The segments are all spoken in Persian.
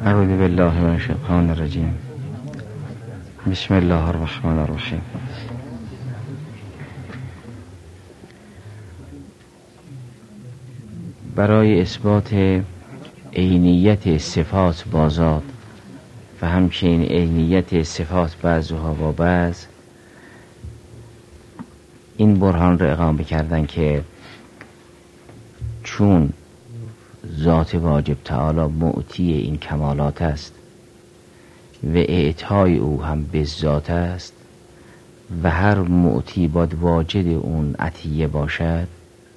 اعوذ بالله من الشیطان الرجیم. بسم الله الرحمن الرحیم. برای اثبات عینیت صفات با ذات و همچنین عینیت صفات بعضها با بعض این برهان را اقامه کردن که چون ذات واجب تعالی معطی این کمالات است و اعطای او هم به ذات است و هر معطی باید واجد اون عطیه باشد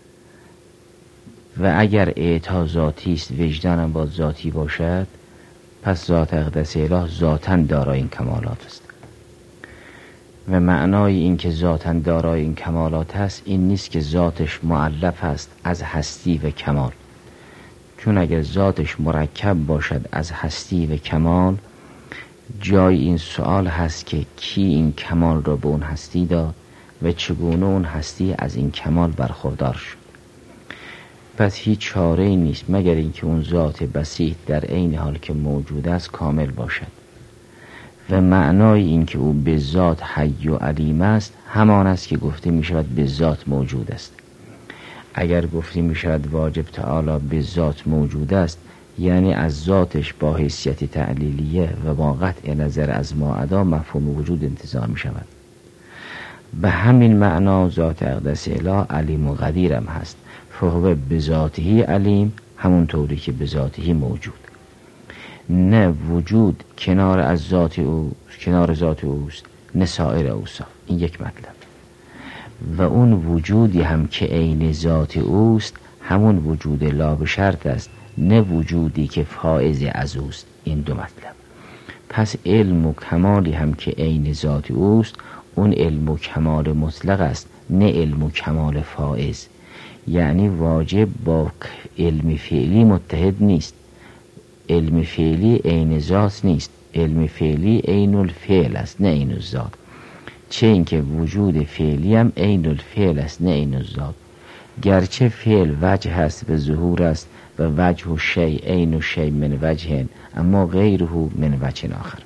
و اگر اعطا ذاتی است وجدان هم باید ذاتی باشد، پس ذات اقدس اله ذاتاً دارای این کمالات است. و معنای این که ذاتاً دارای این کمالات است این نیست که ذاتش مؤلف است از هستی و کمال، چون اگر ذاتش مرکب باشد از هستی و کمال، جای این سوال هست که کی این کمال را به اون هستی داد و چگونه اون هستی از این کمال برخوردار شد. پس هیچ چاره‌ای نیست مگر اینکه اون ذات بسیط در عین حال که موجود است کامل باشد. و معنای این که او به ذات حی و علیم است همان است که گفته می شود به ذات موجود است. اگر گفته می شود واجب تعالی به ذات موجود است، یعنی از ذاتش با حیثیت تعلیلیه و با قطع نظر از ما عدا مفهوم وجود انتزاع می شود. به همین معنا ذات اقدس اله علیم و قدیر هم هست، فهو به ذاته علیم، همون طوری که به ذاته موجود. نه وجود کنار از ذات او، کنار ذات اوست، نه سایر اوصاف. این یک مطلب. و اون وجودی هم که عین ذات اوست همون وجود لا به شرط است، نه وجودی که فائز از اوست. این دو مطلب. پس علم و کمالی هم که عین ذات اوست اون علم و کمال مطلق است، نه علم و کمال فائز. یعنی واجب با علم فعلی متحد نیست. علم فعلی عین ذات نیست، علم فعلی عین الفعل است نه عین الذات. چه اینکه وجود فعلی هم عین الفعل است نه عین الذات، گرچه فعل وجه هست به ظهور است و وجه و شیء عین و شیء من وجه، اما غیره من وجه آخر.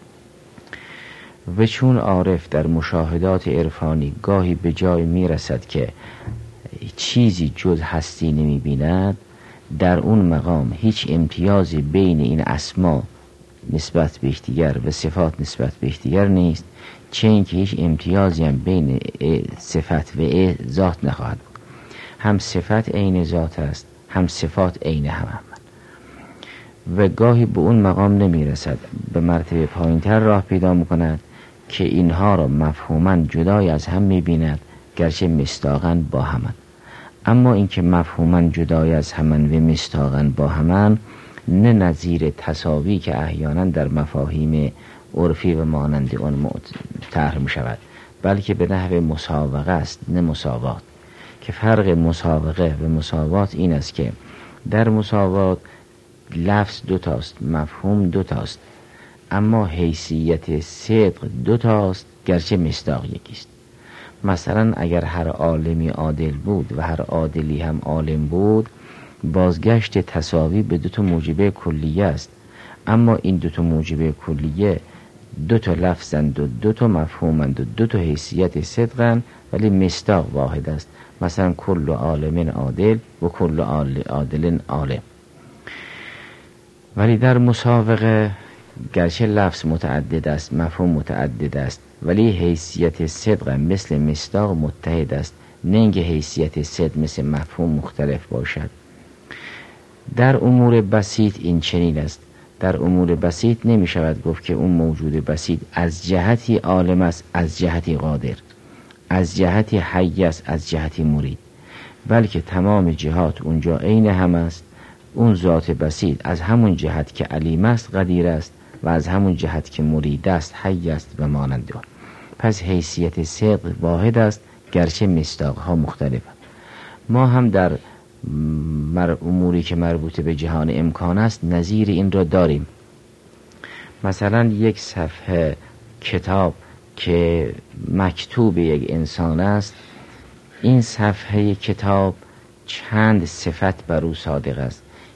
و چون عارف در مشاهدات عرفانی گاهی به جای می رسد که چیزی جز هستی نمی بیند، در اون مقام هیچ امتیازی بین این اسما نسبت به یکدیگر و صفات نسبت به یکدیگر نیست، چه اینکه هیچ امتیازی هم بین صفت و ذات نخواهد بود. هم صفت عین ذات است، هم صفات عین هم. و گاهی به اون مقام نمی رسد، به مرتبه پایینتر راه پیدا میکند که اینها را مفهوماً جدای از هم می بیند، گرچه مصداقاً با همند. اما اینکه مفهوماً جدای از همند و مصداقاً با همند، نه نظیر تساوی که احیانا در مفاهیم عرفی و مانند آن طرح می شود، بلکه به نحو مساوقه است نه مساوات. که فرق مساوقه و مساوات این است که در مساوات لفظ دوتاست، مفهوم دوتاست، اما حیثیت صدق دوتاست گرچه مصداق یکیست. مثلا اگر هر عالمی عادل بود و هر عادلی هم عالم بود، بازگشت تساوی به دوتا موجبه کلیه است، اما این دوتا موجبه کلیه دوتا لفظند و دوتا مفهومند و دوتا حیثیت صدقند، ولی مصداق واحد است. مثلا کل عالم عادل و کل عادل عالم. ولی در مساوقه گرچه لفظ متعدد است، مفهوم متعدد است، ولی حیثیت صدق مثل مصداق متحد است، نه اینکه حیثیت صدق مثل مفهوم مختلف باشد. در امور بسیط این چنین است. در امور بسیط نمی شود گفت که اون موجود بسیط از جهتی عالم است، از جهتی قادر، از جهتی حی است، از جهتی مرید، بلکه تمام جهات اونجا عین هم است. اون ذات بسیط از همون جهت که علیم است قدیر است و از همون جهت که مرید است حی است و مانند آن. پس حیثیت صدق واحد است گرچه مصداقها مختلفند. ما هم در اموری که مربوط به جهان امکان است نظیر این را داریم. مثلا یک صفحه کتاب که مکتوب یک انسان است، این صفحه کتاب چند صفت بر او صادق است.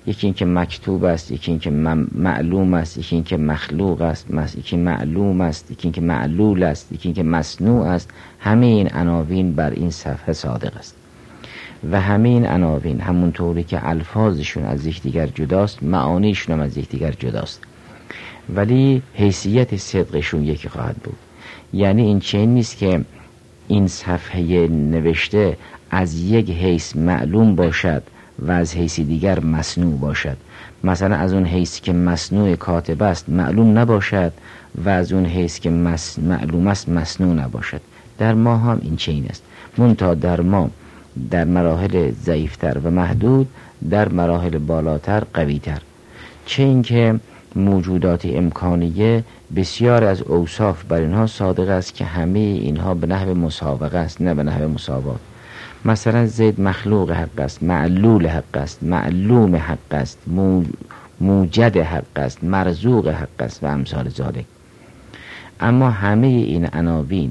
یکی این که مکتوب است، یکی این که معلوم است، یکی این که مخلوق است، یکی معلوم است، یکی این که معلول است، یکی این که مصنوع است. همه این عناوین بر این صفحه صادق است و همه این عناوین همونطوری که الفاظشون از یکدیگر جداست، معانیشون هم از یکدیگر جداست، ولی حیثیت صدقشون یکی خواهد بود. یعنی این چنین نیست که این صفحه نوشته از یک حیث معلوم باشد و از حیث دیگر مصنوع باشد. مثلا از اون حیث که مصنوع کاتب است معلوم نباشد و از اون حیث که معلوم است مصنوع نباشد. در ما هم این چنین است، منتها در ما در مراحل ضعیفتر و محدود، در مراحل بالاتر قویتر. چه اینکه موجودات امکانیه بسیار از اوصاف بر اینها صادق است که همه اینها به نحو مسابقه است، نه به نحو مساوات. مثلا زید مخلوق حق است، معلول حق است، معلوم حق است، موجد حق است، مرزوق حق است و امثال ذالک. اما همه این عناوین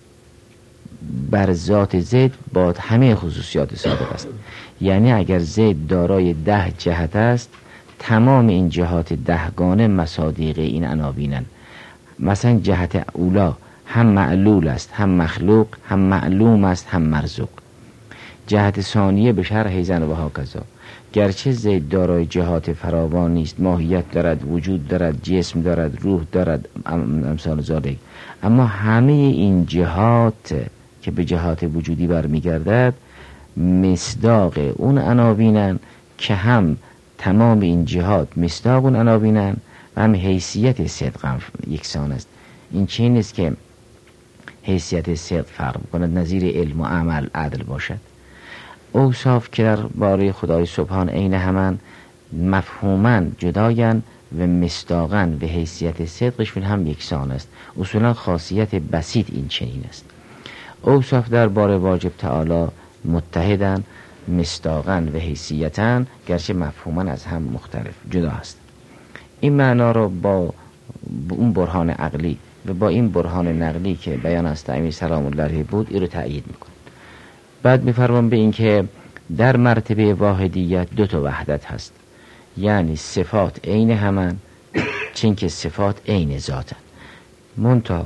بر ذات زید با همه خصوصیات صادق است. یعنی اگر زید دارای 10 جهت است، تمام این جهات 10گانه مصادیق این عناوینن. مثلا جهت اولا هم معلول است، هم مخلوق، هم معلوم است، هم مرزوق. جهت ثانیه به شرح زن و هاکذا. گرچه زید دارای جهات فراوان نیست، ماهیت دارد، وجود دارد، جسم دارد، روح دارد، امثال ذالک، اما همه این جهات که به جهات وجودی برمیگردد مصداق اون عناوینن که هم تمام این جهات مصداق اون عناوینن و هم حیثیت صدق هم یکسان است. این چه نیست که حیثیت صدق فرق کند، نظیر علم و عمل عدل باشد. اوصاف که در باره خدای سبحان عین همان، مفهوما جداین و مصداقا و حیثیت صدقشون هم یکسان است. اصولا خاصیت بسیط این چنین است. اوصاف در باره واجب تعالی متحدن، مصداقا و حیثیتن، گرچه مفهوما از هم مختلف جدا است. این معنا رو با اون برهان عقلی و با این برهان نقلی که بیان از امیر سلام الله علیه بود، این رو تأیید میکن. بعد میفرمان به این که در مرتبه واحدیت 2 وحدت هست، یعنی صفات عین همان، چون که صفات عین ذاتن. منتها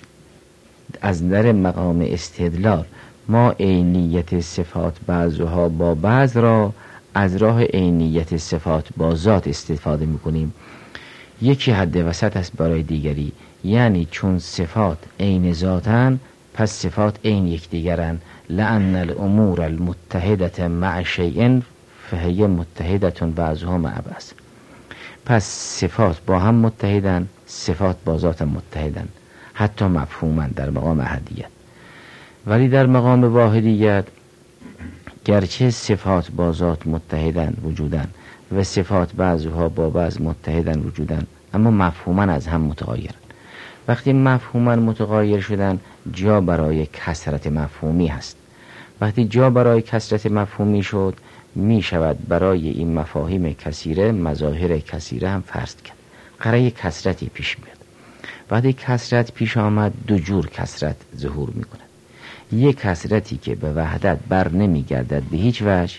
از در مقام استدلال ما عینیت صفات بعضها با بعض را از راه عینیت صفات با ذات استفاده میکنیم. یکی حد وسط است برای دیگری، یعنی چون صفات عین ذاتن پس صفات عین یکدیگرن. لأن الامور المتحدة مع شیء فهی متحدة بعضها مع بعض. پس صفات با هم متحدن، صفات با ذات متحدن، حتی مفهوما در مقام احدیت. ولی در مقام واحدیت گرچه صفات با ذات متحدن وجودن و صفات بعضها با بعض متحدن وجودن، اما مفهوما از هم متغایرن. وقتی مفهوما متغایر شدن، جا برای کثرت مفهومی هست. وقتی جا برای کثرت مفهومی شد، می شود برای این مفاهیم کثیره مظاهر کثیره هم فرض کرد. قراره کثرتی پیش میاد. وقتی کثرت پیش آمد، 2 جور کثرت ظهور می کند. یک کثرتی که به وحدت بر نمی گردد به هیچ وجه،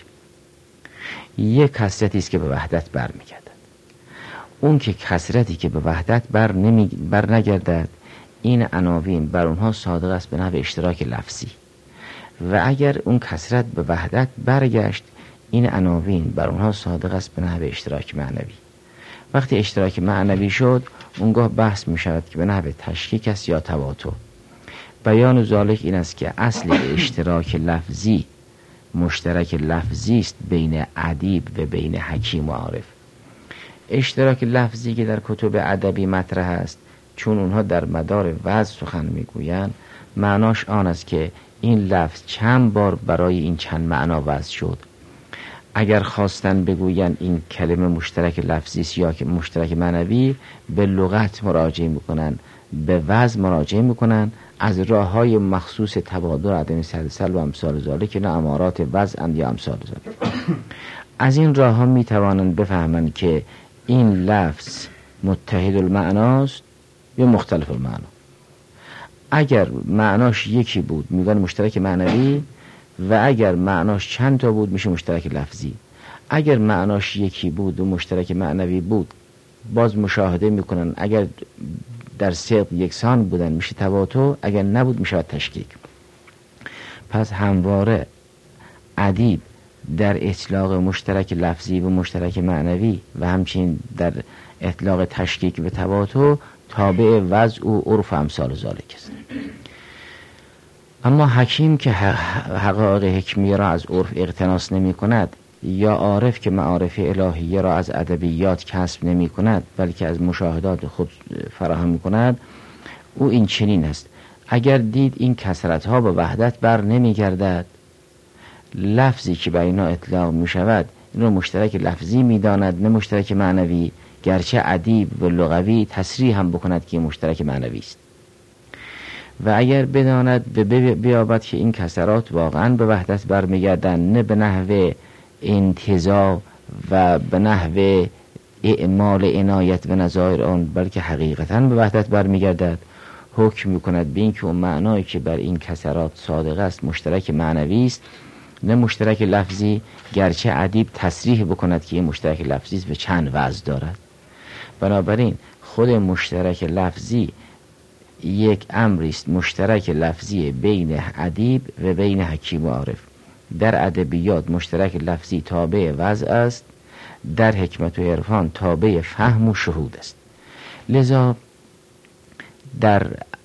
یک کثرتی است که به وحدت بر می گردد. اون که کثرتی که به وحدت بر نگردد، این عناوین بر اونها صادق است به نحو اشتراک لفظی، و اگر اون کثرت به وحدت برگشت، این عناوین بر اونها صادق است به نحو اشتراک معنوی. وقتی اشتراک معنوی شد، اونگاه بحث می شود که به نحو تشکیک است یا تواتر. بیان ذالک این است که اصل اشتراک لفظی مشترک لفظی است بین ادیب و بین حکیم و عارف. اشتراک لفظی که در کتب ادبی مطرح است، چون اونها در مدار وضع سخن میگویند، معناش آن است که این لفظ چند بار برای این چند معنا وضع شد. اگر خواستن بگویند این کلمه مشترک لفظی است یا که مشترک معنوی، به لغت مراجعه میکنن، به وضع مراجعه میکنن، از راههای مخصوص تبادر عدم سلسل و امثال ذالک که نه امارات وضع اند یا امثال ذالک. از این راه ها میتوانند بفهمند که این لفظ متحد المعناست یا مختلف المعنا. اگر معناش یکی بود میگن مشترک معنوی، و اگر معناش چند تا بود میشه مشترک لفظی. اگر معناش یکی بود و مشترک معنوی بود باز مشاهده میکنن، اگر در صدق یکسان بودن میشه تواتر، اگر نبود میشه تشکیک. پس همواره ادیب در اطلاق مشترک لفظی و مشترک معنوی و همچنین در اطلاق تشکیک و تواتر تابع وضع و عرف امثال ذالک است. اما حکیم که حقایق حکمیه را از عرف اقتناس نمی کند، یا عارف که معارف الهیه را از ادبیات کسب نمی کند بلکه از مشاهدات خود فراهم می کند، او این چنین است: اگر دید این کثرت ها به وحدت بر نمی گردد، لفظی که بر اینا اطلاق می شود این را مشترک لفظی می داند نه مشترک معنوی، گرچه ادیب و لغوی تصریح هم بکند که مشترک معنوی است. و اگر بداند بیابد که این کثرات واقعا به وحدت برمیگردند، نه به نحو انتزاع و به نحو اعمال عنایت و نظایر آن، بلکه حقیقتا به وحدت برمیگردد، حکم میکند به این که اون معنایی که بر این کثرات صادق است مشترک معنوی است نه مشترک لفظی، گرچه ادیب تصریح بکند که این مشترک لفظی است و چند وضع دارد. بنابراین خود مشترک لفظی یک امری است مشترک لفظی بین ادیب و بین حکیم و عارف. در ادبیات مشترک لفظی تابع وضع است، در حکمت و عرفان تابع فهم و شهود است. لذا در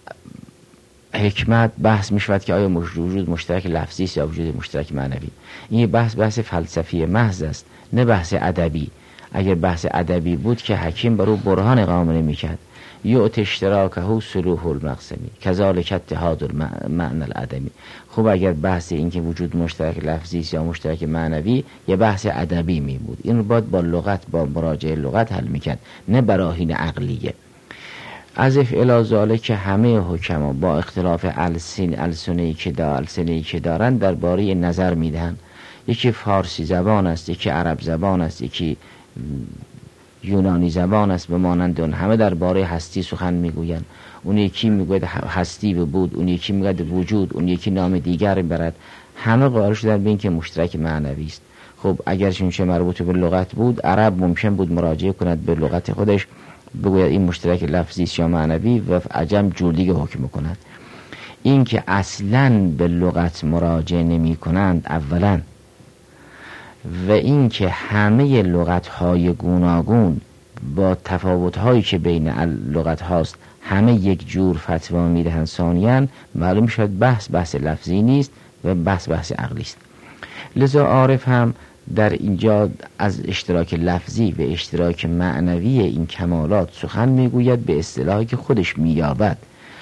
حکمت بحث می شود که آیا وجود مشترک لفظی است یا وجود مشترک معنوی. این بحث فلسفی محض است نه بحث ادبی. اگر بحث ادبی بود که حکیم بر او برهان اقامه نمی کرد. یعط اشتراکه صلوح المقسمی کذالک اتحاد المعنى الادمی. خب اگر بحث این که وجود مشترک لفظی است یا مشترک معنوی یه بحث ادبی می بود، این رو باید با لغت، با مراجعه لغت حل میکرد نه براهین عقلیه. از الی ذالک که همه حکما با اختلاف السنه‌ای که دارند درباره نظر میدهند. یکی فارسی زبان است، یکی عرب زبان است، یکی یونانی زبان است، به مانند اون همه درباره هستی سخن میگویند. اون یکی میگوید هستی و بود، اون یکی میگوید وجود، اون یکی نام دیگر برد. همه قائل شدن به این که مشترک معنوی است. خب اگر چه مربوط به لغت بود، عرب ممکن بود مراجعه کند به لغت خودش بگوید این مشترک لفظی است یا معنوی و عجم جور دیگه حکم کند. این که اصلاً به لغت مراجعه نمی کنند اولا، و این که همه لغت‌های گوناگون با تفاوت‌هایی که بین لغت هاست همه یک جور فتوا میدهند، ثانیاً معلوم شد بحث لفظی نیست و بحث عقلی است. لذا عارف هم در اینجا از اشتراک لفظی و اشتراک معنوی این کمالات سخن میگوید به اصطلاحی که خودش مییابد.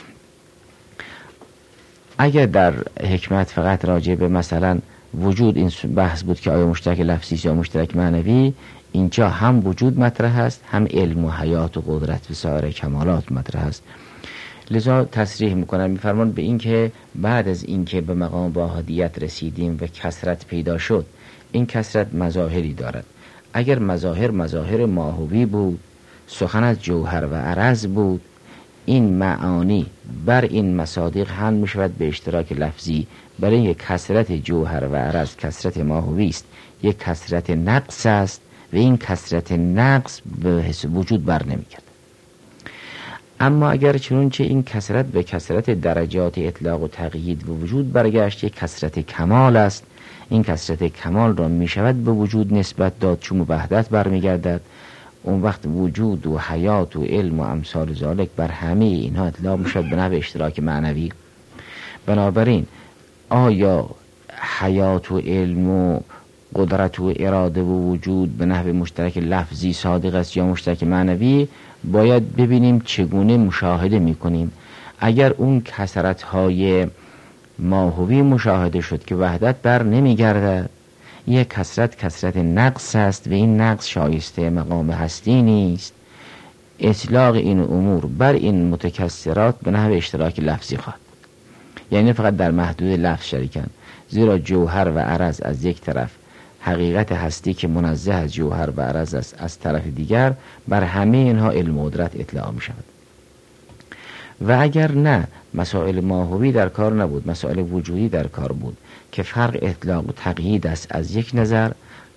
اگر در حکمت فقط راجع به مثلا وجود این بحث بود که آیا مشترک لفظی یا مشترک معنوی، اینجا هم وجود مطرح است، هم علم و حیات و قدرت و سایر کمالات مطرح است. لذا تصریح میکنن، میفرمان به این که بعد از این که به مقام واحدیت رسیدیم و کثرت پیدا شد، این کثرت مظاهری دارد. اگر مظاهر ماهوی بود، سخن از جوهر و عرض بود، این معانی بر این مصادیق حمل می شود به اشتراک لفظی. برای یک کثرت جوهر و عرض کثرت ماهوی است، یک کثرت نقص است و این کثرت نقص به وجود بر نمی کرد. اما اگر چنانچه این کثرت به کثرت درجات اطلاق و تقیید و وجود برگشت، یک کثرت کمال است. این کثرت کمال را می شود به وجود نسبت داد چون وحدت برمیگردد. اون وقت وجود و حیات و علم و امثال ذالک بر همه اینها اطلاق می شود به نحو اشتراک معنوی. بنابراین آیا حیات و علم و قدرت و اراده و وجود به نحو مشترک لفظی صادق است یا مشترک معنوی؟ باید ببینیم چگونه مشاهده می کنیم. اگر اون کثرت‌های ماهوی مشاهده شد که وحدت بر نمی گردد، یک کثرت نقص است و این نقص شایسته مقام هستی نیست، اطلاق این امور بر این متکثرات به نحو اشتراک لفظی خواهد، یعنی فقط در محدود لفظ شریکن. زیرا جوهر و عرض از یک طرف، حقیقت هستی که منزه از جوهر و عرض است از طرف دیگر، بر همه اینها علم و قدرت اطلاق می شود. و اگر نه مسائل ماهوی در کار نبود، مسائل وجودی در کار بود که فرق اطلاق و تقیید است از یک نظر،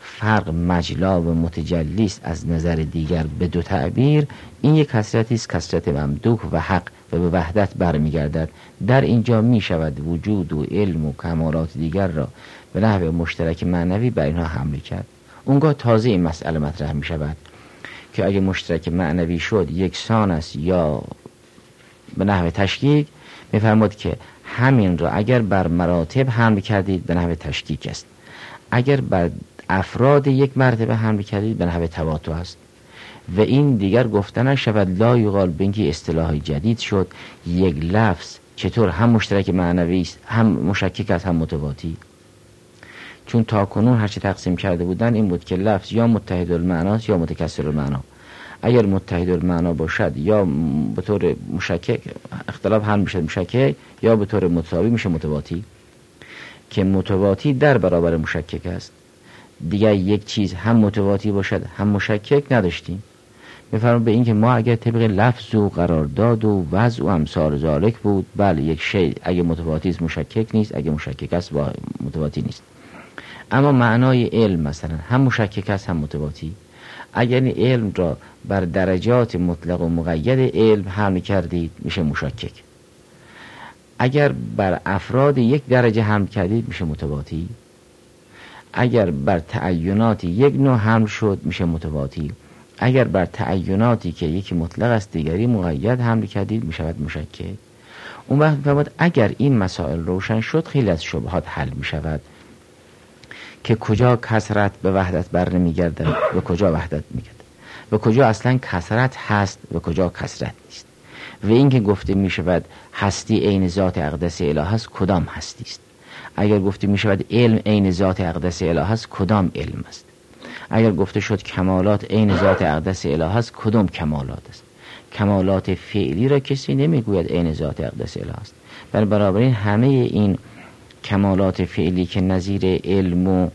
فرق مجلا و متجلی است از نظر دیگر به دو تعبیر، این یک کثرتی است، کثرت ممدوح و حق و به وحدت برمیگردد. در اینجا می شود وجود و علم و کمالات دیگر را به نحو مشترک معنوی بر اینها حمله کرد. اونگاه تازه این مسئله مطرح می شود که اگه مشترک معنوی شد یکسان است یا به نحو تشکیک، می‌فرماید که همین را اگر بر مراتب حمل کردید به نحو تشکیک است، اگر بر افراد یک مرتبه حمل کردید به نحو تواطؤ است. و این دیگر گفتن شود لا یقال به اینکه اصطلاحی جدید شد یک لفظ چطور هم مشترک معنوی است، هم مشکک است، هم متواتی. چون تا کنون هرچی تقسیم کرده بودن این بود که لفظ یا متحد المعنی یا متکثر المعنی. اگر متحد المعنا باشد یا به طور مشکک اختلاف حل میشه مشکک، یا به طور متساوی میشه متواتی، که متواتی در برابر مشکک است. دیگه یک چیز هم متواتی باشد هم مشکک نداشتیم. میفرمایم به این که ما اگر طبق لفظ و قرارداد و وضع و امثال ذالک بود، بله یک شی اگه متواتی است مشکک نیست، اگه مشکک است متواتی نیست. اما معنای علم مثلا هم مشکک است هم متواتی. اگر این علم را بر درجات مطلق و مقید علم حمل کردید میشه مشکک، اگر بر افراد یک درجه حمل کردید میشه متواتی، اگر بر تعینات یک نوع حمل شد میشه متواتی، اگر بر تعیناتی که یکی مطلق است دیگری مقید حمل کردید میشود مشکک. اون وقت میفرماید اگر این مسائل روشن شد خیلی از شبهات حل میشود که کجا کثرت به وحدت بر نمیگردد و کجا وحدت میگردد و کجا اصلا کثرت هست و کجا کثرت نیست. و این که گفته میشود هستی عین ذات اقدس اله است، کدام هستی است؟ اگر گفته میشود علم عین ذات اقدس اله است، کدام علم است؟ اگر گفته شد کمالات عین ذات اقدس اله است، کدام کمالات است؟ کمالات فعلی را کسی نمیگوید عین ذات اقدس اله است. بنابراین همه این کمالات فعلی که نظیر علم و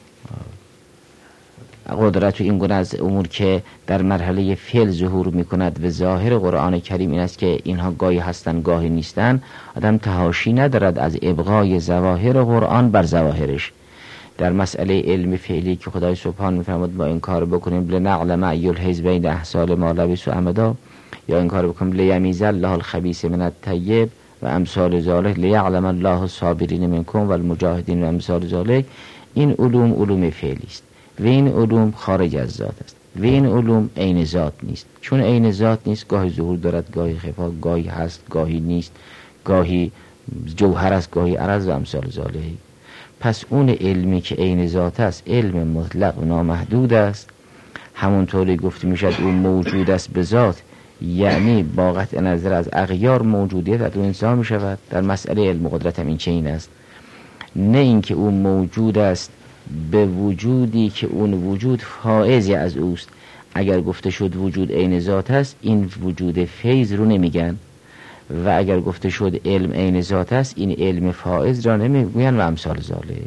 قدرت و این گونه از امور که در مرحله فعل ظهور میکند و ظاهر قرآن کریم این است که اینها گاهی هستند گاهی نیستند، آدم تحاشی ندارد از ابقای ظواهر قرآن بر ظواهرش. در مسئله علم فعلی که خدای سبحان میفرماد با این کار بکنیم لنعلم ای الحزبین احصال ما لبثوا امدا، یا این کار بکنیم لیمیز الله الخبیث من الطیب و امثال ذالک لیعلم الله الصابرین منکم و المجاهدین و امثال ذالک، این علوم فعلی است و این علوم خارج از ذات است و این علوم عین ذات نیست. چون عین ذات نیست گاهی ظهور دارد گاهی خفا، گاهی هست گاهی نیست، گاهی جوهر است گاهی عرض و امثال ذالک. پس اون علمی که عین ذات است علم مطلق و نامحدود است، همونطوری گفته میشد اون موجود است به ذات، یعنی با قطع نظر از اغیار موجودیت از اون انسان می شود. در مسئله علم قدرت هم این چنین است، نه اینکه اون موجود است به وجودی که اون وجود فائزی از اوست. اگر گفته شد وجود عین ذات است این وجود فیض رو نمیگن، و اگر گفته شد علم عین ذات است این علم فائز را نمیگوین و امثال ذالک.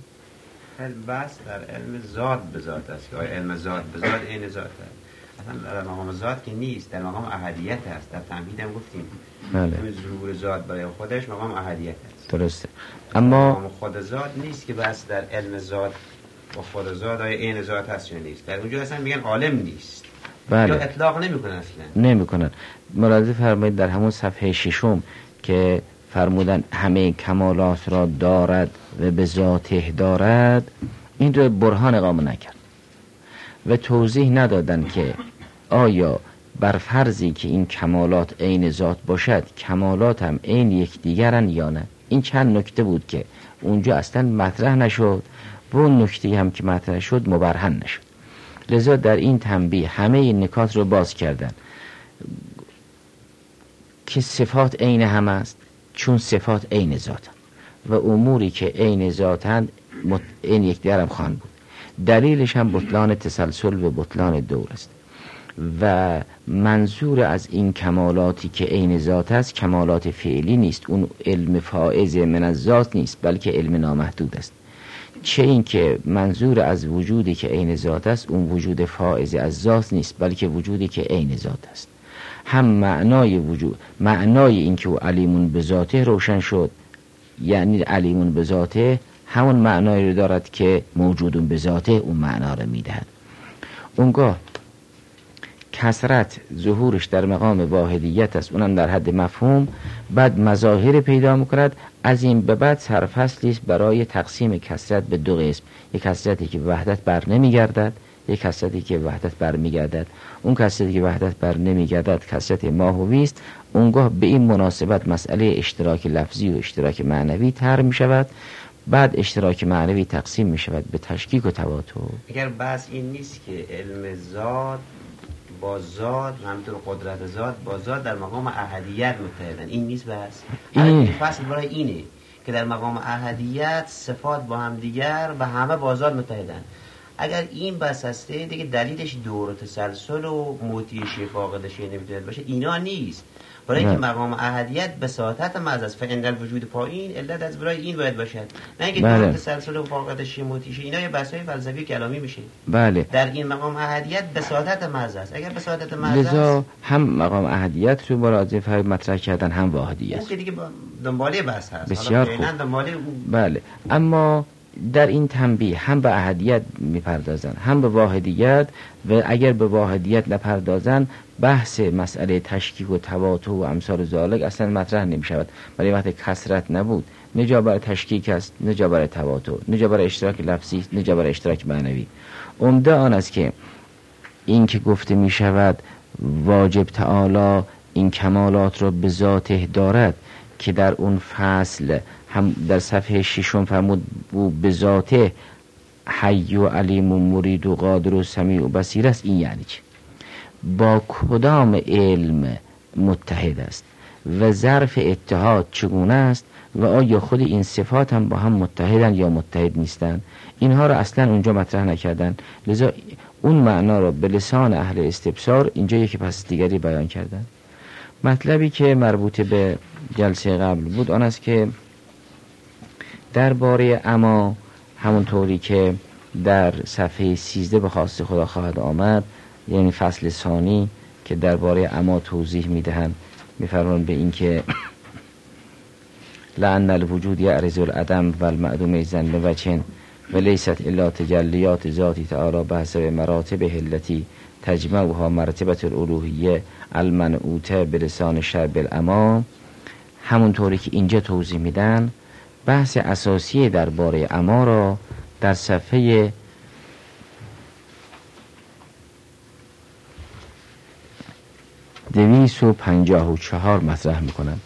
بس در علم ذات به ذات است که علم ذات به ذات عین ذات است، اصلا در مقام ذات که نیست، در مقام احدیت است. در تمهید هم گفتیم بله ظهور ذات برای خودش مقام احدیت است. درسته، اما مقام خود ذات نیست که بس در علم ذات و خود ذات آیا عین ذات هست یا نیست. در اونجا اصلا میگن عالم نیست، بله یا اطلاق نمیکنن اصلا نمیکنن. ملاحظه فرمایید در همون صفحه 6 که فرمودن همه کمالات را دارد و به ذاته دارد، این رو برهان اقامه نکرد و توضیح ندادن که آیا بر فرضی که این کمالات عین ذات باشد کمالات هم عین یکدیگرن یا نه. این چند نکته بود که اونجا اصلا مطرح نشد و اون نکته هم که مطرح شد مبرهن نشد. لذا در این تنبیه همه این نکات رو باز کردن که صفات عین هم است، چون صفات عین ذاتن و اموری که عین ذاتن این یکدیگر هم خواهند بود. دلیلش هم بطلان تسلسل و بطلان دور است و منظور از این کمالاتی که عین ذات است کمالات فعلی نیست، اون علم فائز من از ذات نیست بلکه علم نامحدود است. چه این که منظور از وجودی که عین ذات است اون وجود فائز از ذات نیست بلکه وجودی که عین ذات است. هم معنای وجود، معنای این که او علیمون به ذاته روشن شد، یعنی علیمون به ذاته همون معنایی رو دارد که موجودون به ذاته اون معنا رو میدهد. اونگاه کثرت ظهورش در مقام واحدیت است، اونم در حد مفهوم، بعد مظاهر پیدا میکند. از این به بعد سرفصلی است برای تقسیم کثرت به دو قسم، یک کثرتی که به وحدت بر نمیگردد، یک کثرتی که به وحدت بر میگردد. اون کثرتی که به وحدت بر نمیگردد کثرت ماهوی است. اونگاه به این مناسبت مسئله اشتراک لفظی و اشتراک معنوی طرح میشود. بعد اشتراک معنوی تقسیم میشود به تشکیک و تواتر. اگر بحث این نیست که علم ذات با ذات و همینطور قدرت ذات با ذات در مقام احدیت متحدن، این نیست بحث. این فصل برای اینه که در مقام احدیت صفات با هم دیگر و همه با ذات متحدن. اگر این بحث هسته دیگه دلیلش دور و تسلسل و موتیشی فاقدشی نمیتونه باشه، اینا نیست. برای اینکه مقام احدیت بساطت محض است، فعند الوجود پایین علت از برای این باید باشد، نه اینکه دور و تسلسل و فاقدشی موتیشی. اینا یه بحث‌های فلسفی کلامی میشه. بله. در این مقام احدیت بساطت محض است. اگر بساطت محض است، لذا هم مقام احدیت رو مراجعه مطرح کردن، هم واحدیت. اون که دیگه دنباله بحث هست. بسیار خوب. بله. اما در این تنبیه هم به احدیت میپردازن هم به واحدیت، و اگر به واحدیت نپردازن بحث مسئله تشکیک و تواتر و امثال ذالک اصلا مطرح نمیشود. برای وقت کثرت نبود، نه جا برای تشکیک است، نه جا برای تواتر، نه جا برای اشتراک لفظی است، نه جا برای اشتراک معنوی. عمده آن است که این که گفته میشود واجب تعالی این کمالات را به ذاته دارد، که در اون فصل هم در صفحه 6 فرمود او به ذاته حی و علیم و مرید و قادر و سمیع و بصیر است. این یعنی چه؟ با کدام علم متحد است و ظرف اتحاد چگونه است و آیا خود این صفات هم با هم متحدن یا متحد نیستن؟ اینها را اصلا اونجا مطرح نکردن. لذا اون معنا را به لسان اهل استبصار اینجا یکی پس دیگری بیان کردن. مطلبی که مربوط به جلسه قبل بود آن است که درباره اما، همونطوری که در صفحه 13 به خواست خدا خواهد آمد، یعنی فصل ثانی که درباره اما توضیح میدهند، میفرمان به این که لأن الوجود یعرض العدم و المعدوم ظن وجه و لیست الا تجلیات ذاتی تعالی بحث مراتب التي تجمعها مرتبه الالوهیه المنعوته به لسان شرب الاما. همونطوری که اینجا توضیح میدن، بحث اساسی درباره اما را در صفحه 254 مطرح میکنن.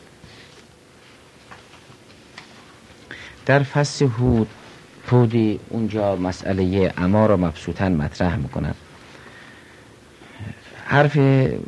در فصل هودی اونجا مسئله اما را مبسوطاً مطرح میکنن. حرف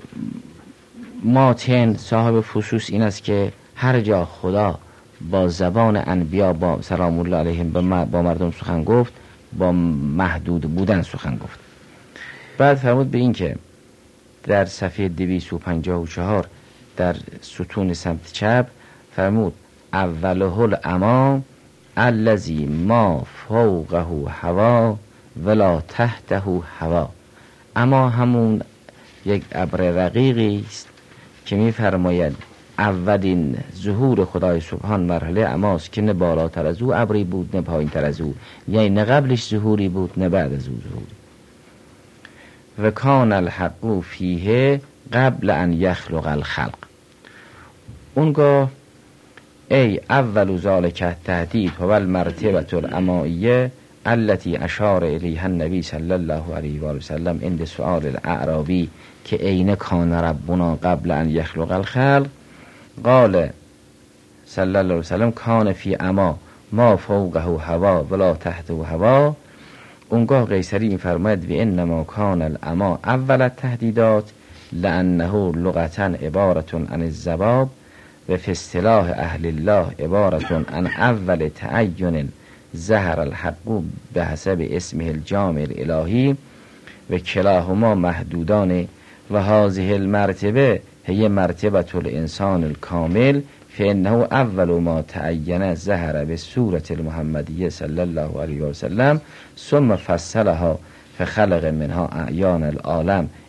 ماتن صاحب فصوص این است که هر جا خدا با زبان انبیا با سلام الله علیهم با مردم سخن گفت، با محدود بودن سخن گفت. بعد فرمود به این که در صفحه 254 در ستون سمت چپ فرمود اوله الاما الذی ما فوقه هوا ولا تحته هوا. اما همون یک ابر رقیقی است که می‌فرماید اولین ظهور خدای سبحان مرحله اماست که نه بالاتر از او ابری بود نه پایین تر از او، یعنی نه قبلش ظهوری بود نه بعد از او ظهوری. و کان الحق فیه قبل ان یخلق الخلق. اونگاه ای اول ذالک تهدید و المرتبه الامائیه التي اشار الیها النبی صلی الله علیه و آله و سلم عند سؤال الاعرابی که عین کان ربنا قبل ان یخلق الخلق قال صلی الله علیه و سلم کان فی اما ما فوقه هوا ولا تحته هوا. اونگاه قیصری میفرماید و انما کان الاما اول التهدیدات لانه لغتا عبارة عن الضباب و فی اصطلاح اهل الله عبارة عن اول تعین ظهر الحق به حسب اسمه الجامع الالهی و کلاهما محدودان و هذه المرتبه هي مرتبه الانسان الکامل فانه اول ما تعین ظهر به صورت المحمدیه صلی الله علیه و سلم ثم فصلها فخلق منها اعیان العالم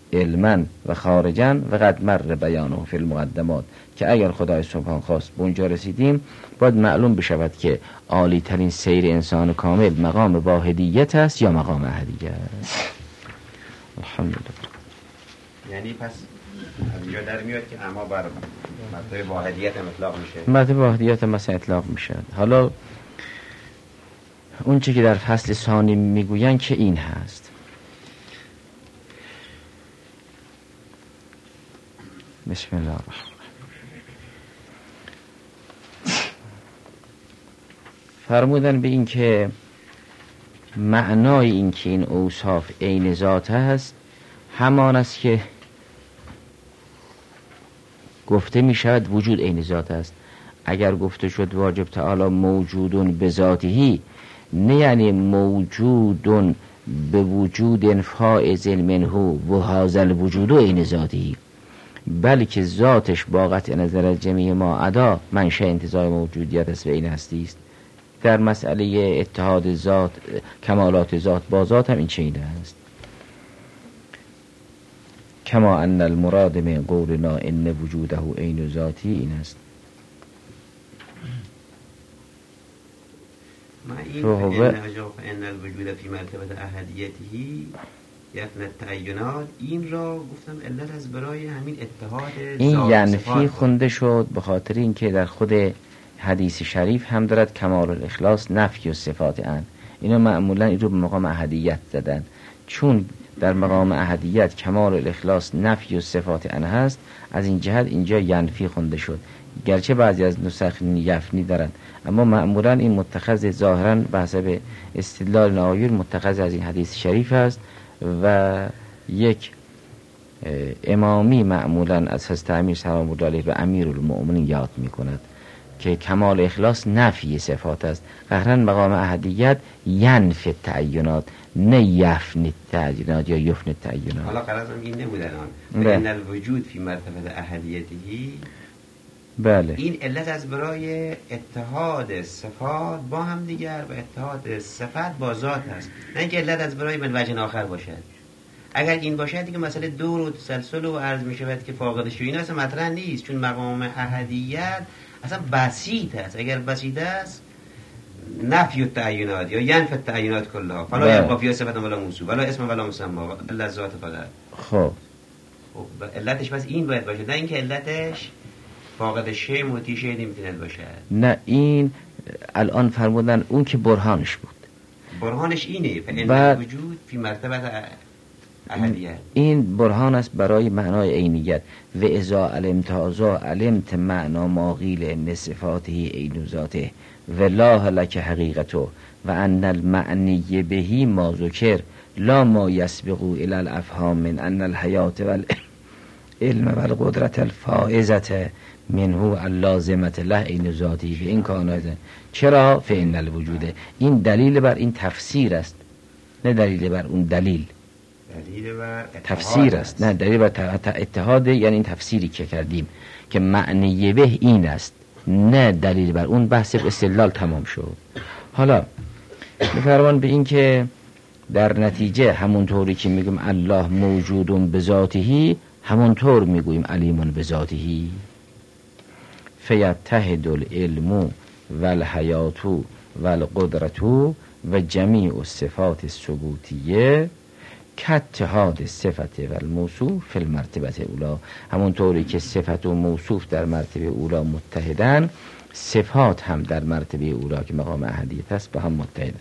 علما و خارجا و قد مر بیانه فی المقدمات، که اگر خدای سبحان خواست به اونجا رسیدیم باید معلوم بشود که عالی ترین سیر انسان کامل مقام واحدیت است یا مقام احدیت است. الحمدلله. یعنی پس از اینجا در میاد که اما بر مرتبه واحدیت هم اطلاق میشه، مرتبه واحدیت هم مثلا اطلاق میشه. حالا اون چی که در فصل ثانی میگوین که این هست. بسم الله الرحمن الرحیم. فرمودن به این که معنای این که این اوصاف عین ذات است همان است که گفته می شود وجود عین ذات است. اگر گفته شد واجب تعالی موجودون به ذاته، نه یعنی موجودون به وجود فائز منه و هذا الوجود عین ذاته، بلکه ذاتش با قطع نظر جمیع ما عدا منشأ انتزاع موجودیت است و این هستی است. در مسئله اتحاد ذات، کمالات ذات با ذات هم این چنین است. کما ان المراد من قولنا ان وجوده عین ذاتی، این است. ما این ان الوجود فی مرتبه احدیته یفن التعینات، این را گفتم علت از برای همین اتحاد این ینفی خونده شد به خاطر اینکه در خود حدیث شریف هم دارد کمال الاخلاص نفی و صفات ان. اینا معمولا این رو به مقام احدیت زدن، چون در مقام احدیت کمال الاخلاص نفی و صفات ان هست، از این جهت اینجا ینفی خونده شد. گرچه بعضی از نسخ یفنی دارن، اما معمولا این متخذ ظاهرا به حسب استدلال نایور متخذ از این حدیث شریف است و یک امامی معمولا از حضرت امیر سلام الله علیه و امیرالمؤمنین یاد می کند که کمال اخلاص نفی صفات است. قهرا مقام احدیت ینفی التعینات، نه یفن التعینات یا یفن التعینات. حالا قرارم این نبود الان ان الوجود فی مرتبه احدیته، بله، این علت از برای اتحاد صفات با هم دیگر و اتحاد صفت با ذات است، نه اینکه علت از برای من وجه آخر باشد. اگر این باشد دیگه مسئله دور و تسلسل و عرض می شود که فاقدش و این اصلا مطرح نیست، چون مقام احدیت اصلا بسیط است. اگر بسیط است نفی التعینات یا ینفی التعینات کلها، فلا یبقى فیها صفت ولا موصوف ولا اسم ولا مسمی الا ذات فقط. خب علتش بس این باید باشه، نه اینکه علتش فاقد شی موتی شی نمیتونه باشه. نه این الان فرمودن اون که برهانش بود، برهانش اینه فإن وجود فی مرتبه احدیت، این برهان است برای معنای عینیت. و اذا علمت ذا علمت معنا ما قیل ان صفاته عین ذاته و لا لک حقیقته و ان المعنی به ما ذکر لا ما یسبق الی الافهام من ان الحیات والعلم والقدرت الفائزه منه اللازمت له عین ذاتی و این کانات. چرا؟ فإن الوجود، این دلیل بر این تفسیر است، نه دلیل بر اون دلیل تفسیر است، نه دلیل بر اتحاد، یعنی این تفسیری که کردیم که معنی به این است، نه دلیل بر اون. بحث استدلال تمام شد. حالا می‌فرمان به این که در نتیجه همونطوری که میگیم الله موجودون به ذاته، همونطور میگوییم علیمون به ذاته. فیتحد العلم والحیات والقدرت و جمیع الصفات الثبوتیه کاتحاد صفت و الموصوف فی المرتبه اولا. همونطوری که صفت و موصوف در مرتبه اولا متحدن، صفات هم در مرتبه اولا که مقام احدیت است با هم متحدن.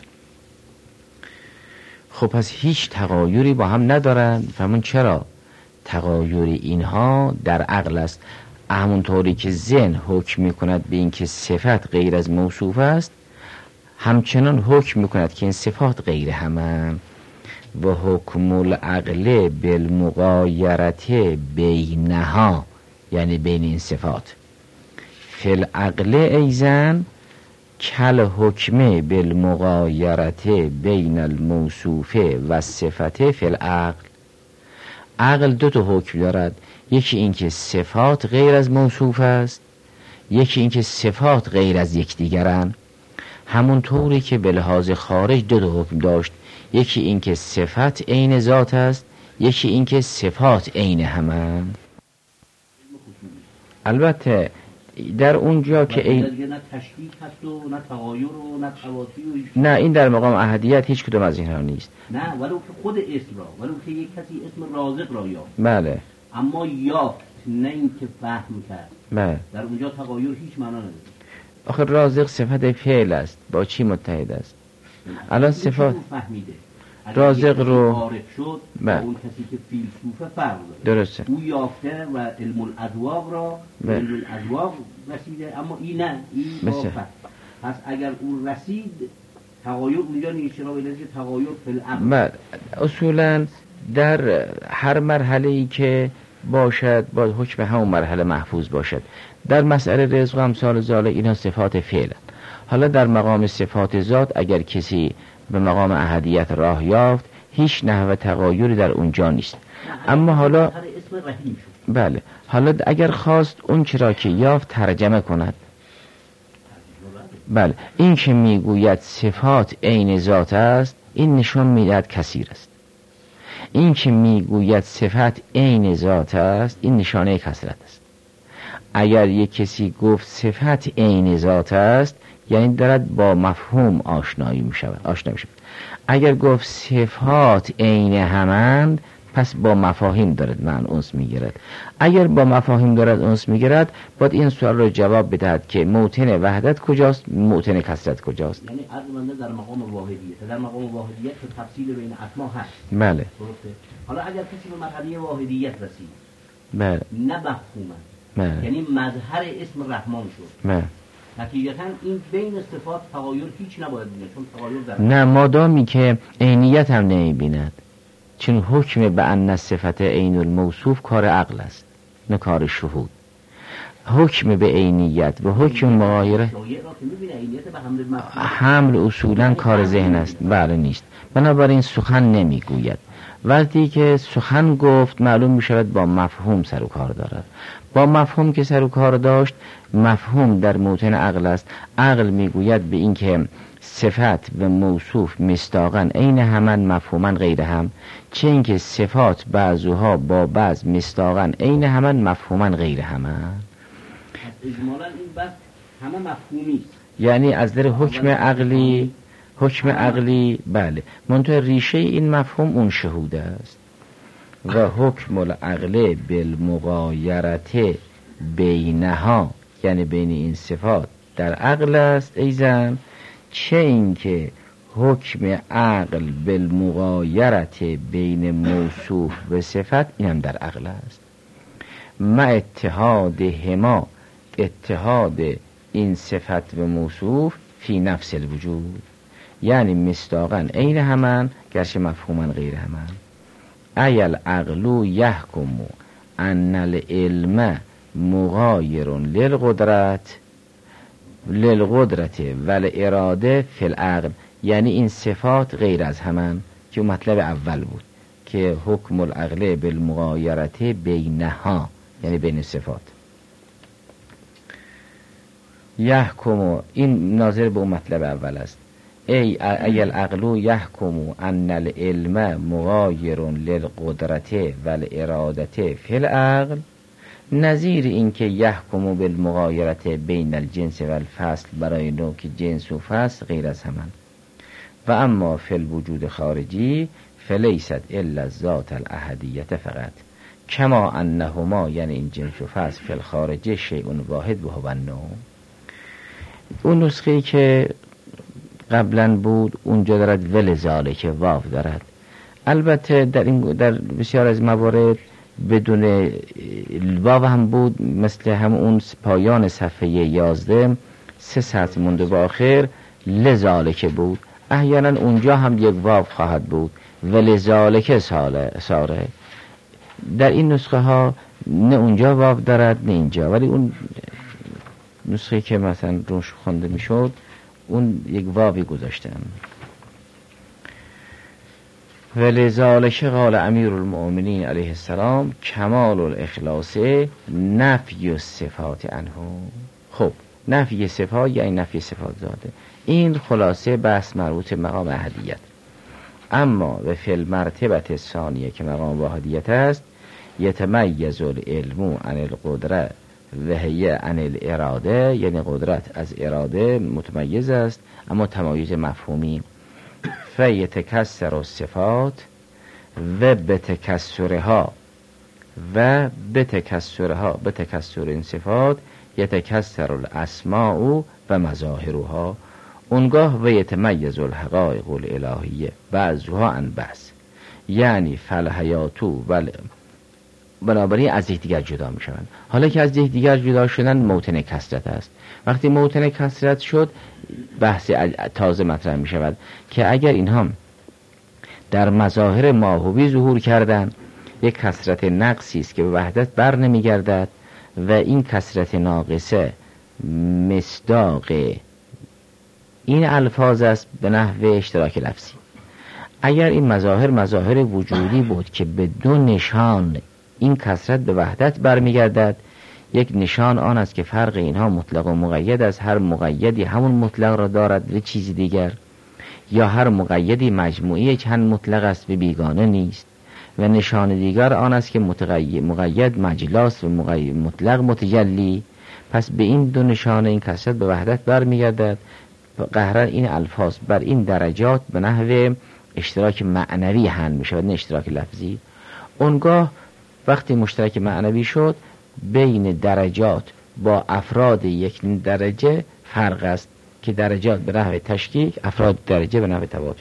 خب پس هیچ تغایری با هم ندارن. فهمون چرا؟ تغایری اینها در عقل است. همونطوری که ذهن حکم میکند به این که صفت غیر از موصوف است، همچنان حکم میکند که این صفات غیر همند. و حکم العقل بالمغایرت بینها، یعنی بین این صفات، فی العقل ایزن کل حکم بالمغایرت بین الموصوف و صفت فی العقل. عقل دو تا حکم دارد، یکی این که صفات غیر از موصوف است، یکی این که صفات غیر از یکدیگرند. همونطوری که به لحاظ خارج دو تا حکم داشت، یکی این که صفت عین ذات است، یکی این که صفات عین همند. البته در اونجا که نه تشبیه هست و نه تغایر و نه تواطی و نه، این در مقام احدیت هیچ کدوم از اینها نیست. نه، ولو که خود اسم را، ولو که یک کسی اسم رازق را یافت، بله، اما یافت نه اینکه فهم کرد، بله، در اونجا تغایر هیچ معنا نداره. آخه رازق صفت فعل است، با چی متحد است؟ الان صفات فهمیده رازق رو عارف شد با اون کسی که فیلسوفه فرق داره. درسته، او یافته و علم الاذواق را علم الاذواق رسیده، اما این نه، این با فهم. پس اگر اون رسید تغایر اونجا نیست. چرا؟ به لحاظ تغایر فی العقل. اصولا در هر مرحله ای که باشد باید حکم همون مرحله محفوظ باشد. در مسئله رزق و امثال ذالک اینا صفات فعل. حالا در مقام صفات ذات اگر کسی به مقام احدیت راه یافت هیچ نحو تغایری در اونجا نیست. اما حالا بله، حالا اگر خواست اون چرا که یافت ترجمه کند، بله، این که میگوید صفات عین ذات است این نشون میدهد کثیر است. این که میگوید صفت عین ذات است این نشانه کثرت است. اگر یک کسی گفت صفت عین ذات است یعنی دارد با مفهوم آشنا میشود. اگر گفت صفات عین همند پس با مفاهیم دارد معنی انس میگیرد. اگر با مفاهیم دارد انس میگیرد باید این سوال رو جواب بدهد که موطن وحدت کجاست، موطن کثرت کجاست. یعنی عرض در مقام واحدیت، در مقام واحدیت که تفصیل بین اسما هست. بله. درسته. حالا اگر کسی به مرحله واحدیت رسید، بله، نه مفهومه، بله، یعنی مظهر اسم رحمان شد، بله، نتیجتاً این بین صفات تغایر هیچ نباید بینه، چون تغایر در نه مادامی که عینیت هم نمیبیند، چون حکم به ان صفت عین الموصوف کار عقل است نه کار شهود. حکم به عینیت و حکم مغایره حمل اصولا کار ذهن است، بله نیست. بنابراین سخن نمیگوید. وقتی که سخن گفت معلوم می شود با مفهوم سر و کار دارد. با مفهوم که سر و کار داشت، مفهوم در موطن عقل است. عقل میگوید به این که صفت و موصوف مصداقاً عین همان مفهوماً غیر هم، چه اینکه صفات بعضها با بعض مصداقاً عین همان مفهوماً غیر همان. اجمالاً این بحث همه مفهومی است، یعنی از در حکم عقلی بله، منتها ریشه این مفهوم اون شهود است. و حکم العقل بالمغایرت بینها، یعنی بین این صفات در عقل است ایزن، چه اینکه حکم عقل بالمغایرت بین موصوف و صفت اینم در عقل است. مع اتحاد این صفت و موصوف فی نفس الوجود، یعنی مصداقاً عین همان گرچه مفهوماً غیر همان. ایل عقل یحکم ان العلم مغایر للقدرت والاراده فی العقل، یعنی این صفات غیر از همان که مطلب اول بود که حکم العقل بالمغایرت بینها، یعنی بین صفات. یحکم این ناظر به اون مطلب اول است. ای العقل یحکم ان العلم مغایر للقدرت والاراده فی العقل، نظیر این که یحکم بالمغایرت بین الجنس و الفصل برای نوع که جنس و فصل غیر از همان. و اما فی الوجود خارجی فلیست الا الذات الاحدیت فقط، کما انهما، یعنی این جنس و فصل، فی الخارج شیء واحد و هو النوع. اون نسخه‌ای که قبلا بود اونجا دارد ولذالک واو دارد. البته در بسیار از موارد بدون واو هم بود، مثل هم اون پایان صفحه 11 3 سطر مونده با آخر لذالک بود. احیانا اونجا هم یک واو خواهد بود ولذالک ساره. در این نسخه ها نه اونجا واو دارد نه اینجا، ولی اون نسخه که مثلا روش خونده میشد اون یک واوی گذاشتم. ولذالک قال امیر المؤمنین علیه السلام کمال الاخلاص نفی الصفات عنه. خب نفی صفات یعنی نفی صفات ذاته. این خلاصه بحث مربوط مقام احدیت. اما و فی المرتبه ثانیه که مقام واحدیت است، یتمیز العلم عن القدره و هی عن الاراده، یعنی قدرت از اراده متمیز است اما تمایز مفهومی. فیتکسر الصفات و بتکسرها بتکسر این صفات یتکسر الاسماء و مظاهرها، اونگاه و یتمیز الحقائق الالهیه بعضها عن بعض، یعنی فالحیاتو بنابراین از یکدیگر جدا می شوند. حالا که از یکدیگر جدا شدن موطن کثرت است. وقتی موطن کثرت شد بحث تازه مطرح می شود که اگر اینها در مظاهر ماهوی ظهور کردن، یک کثرت نقصی است که به وحدت بر نمی گردد و این کثرت ناقصه مصداق این الفاظ است به نحو اشتراک لفظی. اگر این مظاهر وجودی بود که بدون نشان این کثرت به وحدت برمیگردد، یک نشان آن است که فرق اینها مطلق و مقید از هر مقیدی همون مطلق را دارد و چیز دیگر، یا هر مقیدی مجموعی چند مطلق است و بیگانه نیست، و نشان دیگر آن است که مقید مجلاس و مطلق متجلی. پس به این دو نشانه این کثرت به وحدت برمیگردد. قهرن این الفاظ بر این درجات به نحو اشتراک معنوی حل می شود، نه اشتراک لفظی. اونگاه وقتی مشترک معنوی شد، بین درجات با افراد یک درجه فرق است که درجات به نحو تشکیک، افراد درجه به نحو تواتر.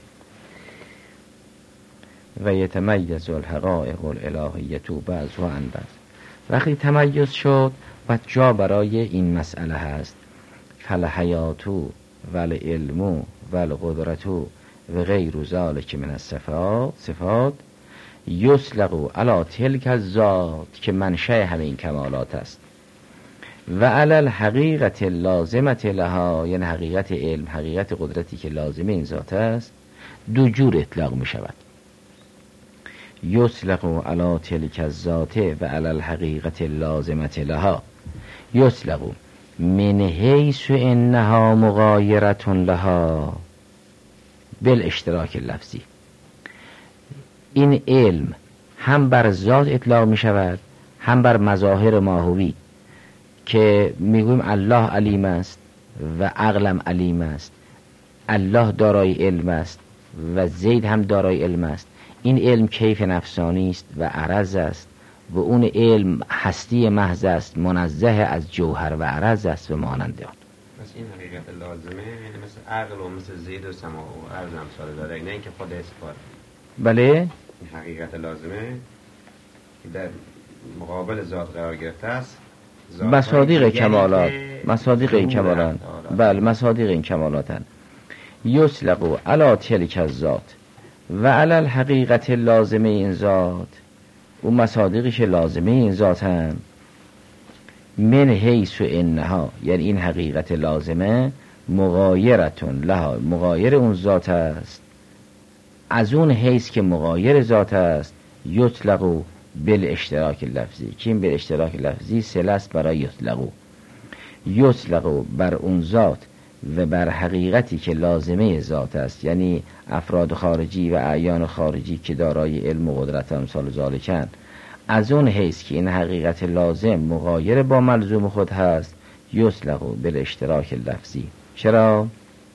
و یتمیز الحقائق الالهیه بعضها عن بعض. وقتی تمیز شد و جا برای این مسئله هست فالحیات والعلم والقدرت و غیر ذلک من الصفات یسلق علی تلک الذات که منشأ همه این کمالات است، و علی الحقیقت لازمت لها، یعنی حقیقت علم، حقیقت قدرتی که لازمه این ذات است، دو جور اطلاق می شود. یسلق علی تلک الذات و علی الحقیقت لازمت لها. یسلق من حیث انها مغایرة لها بالاشتراک اللفظی. این علم هم بر ذات اطلاق می شود، هم بر مظاهر ماهوی که میگویم الله علیم است و عقلم علیم است، الله دارای علم است و زید هم دارای علم است. این علم کیف نفسانی است و عرض است و اون علم هستی محض است، منزه از جوهر و عرض است و مانند آن. پس این حقیقت لازمه، یعنی مثل عقل و مثل زید و سما و عرض امثال داره، نه اینکه خود اثبات. بله، این حقیقت لازمه که در مقابل ذات قرار گرفته است، مصادیق کمالات، مصادیق این کمالات، بله مصادیق این کمالاتن. یسلقو علی تلک الذات و علی الحقیقت لازمه این ذات، اون مصادیقی که لازمه این ذات هم من حیث و انها، یعنی این حقیقت لازمه مغایرتون لها، مغایر اون ذات است، از اون حیث که مغایر ذات است یطلقو بالاشتراک لفظی، که این بالاشتراک لفظی صله است برای یطلقو بر اون ذات و بر حقیقتی که لازمه ذات است، یعنی افراد خارجی و اعیان خارجی که دارای علم و قدرت امثال ذالکن، از اون حیث که این حقیقت لازم مغایر با ملزوم خود هست یطلقو بالاشتراک لفظی. چرا؟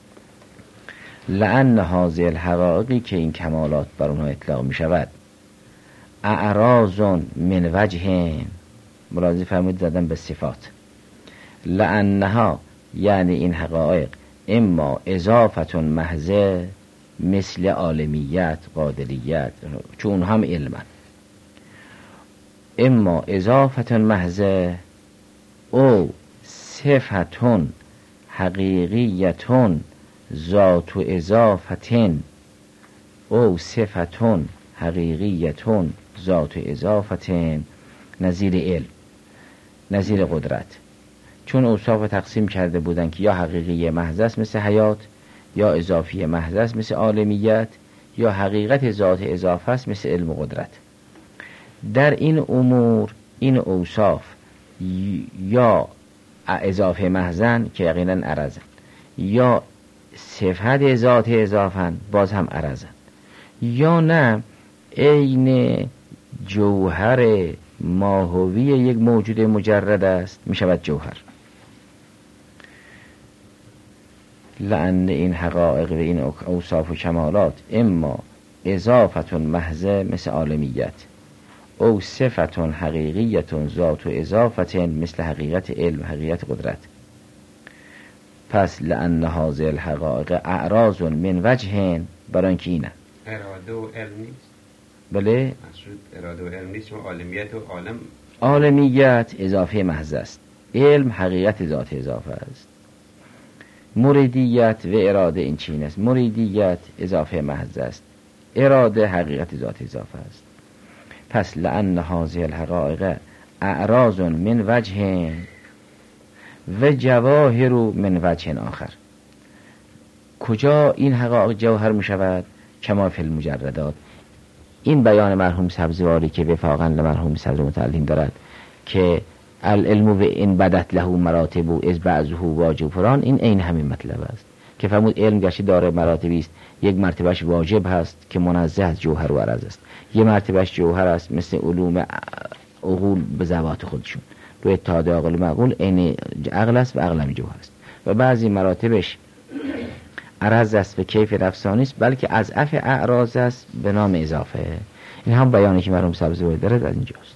لأن هذه الحقائقی که این کمالات بر اونها اطلاق می شود اعراض من وجه، ملاحظه فرمود زدن به صفات، لأنها یعنی این حقایق اما اضافه محضه مثل عالمیت، قادریت، چون هم علمن، اما اضافه محضه او صفتون حقیقیتون ذات و اضافتن، او صفتون حقیقیتون ذات و اضافتن، نظیر علم، نظیر قدرت. چون اوصاف تقسیم کرده بودن که یا حقیقی محض است مثل حیات، یا اضافی محض است مثل عالمیت، یا حقیقت ذات اضافه است مثل علم و قدرت. در این امور این اوصاف یا اضافه محضن که یقینا عرضن، یا صفت ذات اضافن باز هم عرضن. یا نه عین جوهر ماهوی یک موجود مجرد است، می شود جوهر. لأن این حقایق و این اوصاف و کمالات اما اضافت محضه مثل عالمیت او صفت حقیقیت ذات و اضافت مثل حقیقت علم، حقیقت قدرت. پس لأن هذه الحقائق اعراض من وجه، برای اینکه اینه اراده و علم نیست. بله، اراده و علم نیست، و عالمیت و عالم. عالمیت اضافه محض است، علم حقیقت ذات اضافه است. مریدیت و اراده این چین است، مریدیت اضافه محض است، اراده حقیقت ذات اضافه است. پس لأن هذه الحقائق اعراض من وجه و جواهر من وجه آخر. کجا این حقائق جوهر می شود؟ کما فی المجردات. این بیان مرحوم سبزواری که وفاقا لمرحوم صدر متعلم دارد که العلم و ان بدت له مراتب از بعضه واجب فران، این عین همین مطلب است که فرمود علم گشتی داره مراتبی است. یک مرتبهش واجب هست که منزه از جوهر و عرض است، یک مرتبهش جوهر است مثل علوم عقول به ذوات خودشون، رو اتحاد عقل و معقول عین عقل است و عقل هم جوهر است، و بعضی مراتبش عرض است و کیف افسانه است، بلکه از اعراض است به نام اضافه. این هم بیانی که مرحوم سبزواری دارد از اینجاست.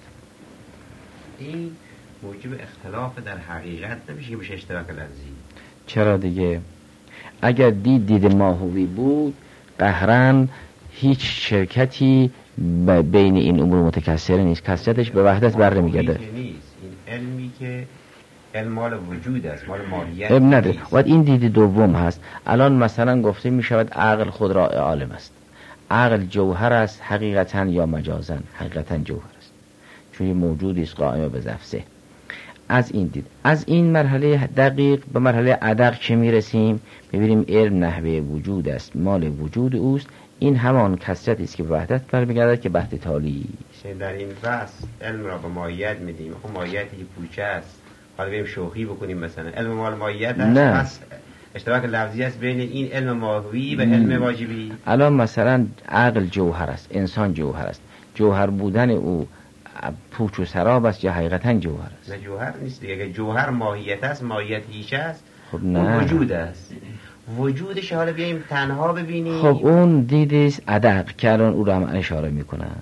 این موجب اختلاف در حقیقت نمیشه که بشه اشتراک لفظی. چرا دیگه؟ اگر دید ماهوی بود قهرن هیچ شرکتی بین این امور متکثره نیست، کثرتش به وحدت بر نمیگرده. این علمی که علم مال وجود است، مال ماهیت نداره. و این دید دوم هست. الان مثلا گفته می شود عقل خود را عالم است، عقل جوهر است حقیقتا یا مجازا، حقیقتا جوهر است چون یه موجودی است قائم به نفسه. از این دید، از این مرحله دقیق به مرحله ادق که می رسیم ببینیم علم نحوه وجود است، مال وجود اوست. این همان کثرتی است که به وحدت برمیگردد که بحث تالی است. در این بحث علم را به ماهیت میدیم. خب ماهیتی که پوچه است، حالا بریم شوخی بکنیم مثلا علم مال ماهیت است، پس اشتراک لفظی است بین این علم ماهوی و علم واجبی. الان مثلا عقل جوهر است، انسان جوهر است، جوهر بودن او پوچ و سراب است یا حقیقتا جوهر است؟ نه جوهر نیست دیگه. اگه جوهر ماهیت است، ماهیت هیچ است، خب نه، اون وجود است. وجودش حالا بیاییم تنها ببینیم. خب اون دیدیست ادق که الان او را هم اشاره میکنن.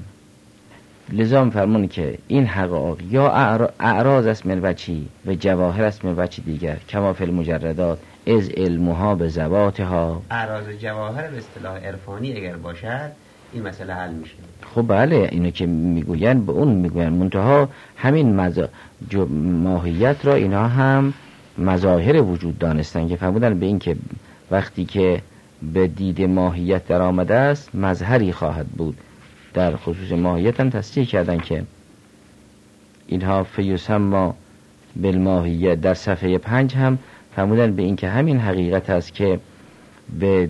لذا فرمون که این حقایق یا اعراض است من وجهی و جواهر است من وجه دیگر، کما فی المجردات از علمها به ذواتها. اعراض و جواهر به اصطلاح عرفانی اگر باشد این مسئله حل میشه. خب بله، اینو که میگوین به اون میگوین، منتها همین ماهیت را اینا هم مظاهر وجود دانستن که فرمودن به این که وقتی که به دید ماهیت در آمده است مظهری خواهد بود. در خصوص ماهیت هم تصریح کردن که اینها فیسما بالماهیت در صفحه 5 هم فرمودن به این که همین حقیقت است که به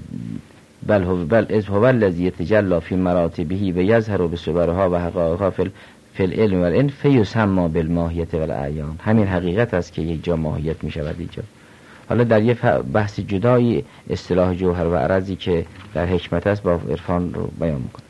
بل از هو الذی یتجلی فی مراتبه و یظهر بصورها و حقائقها فی العلم و الان فیسما بالماهیت و الاعیان. همین حقیقت است که یک جا ماهیت می شود اینجا. حالا در یه بحث جدایی اصطلاح جوهر و عرضی که در حکمت است با عرفان رو بیان میکنه.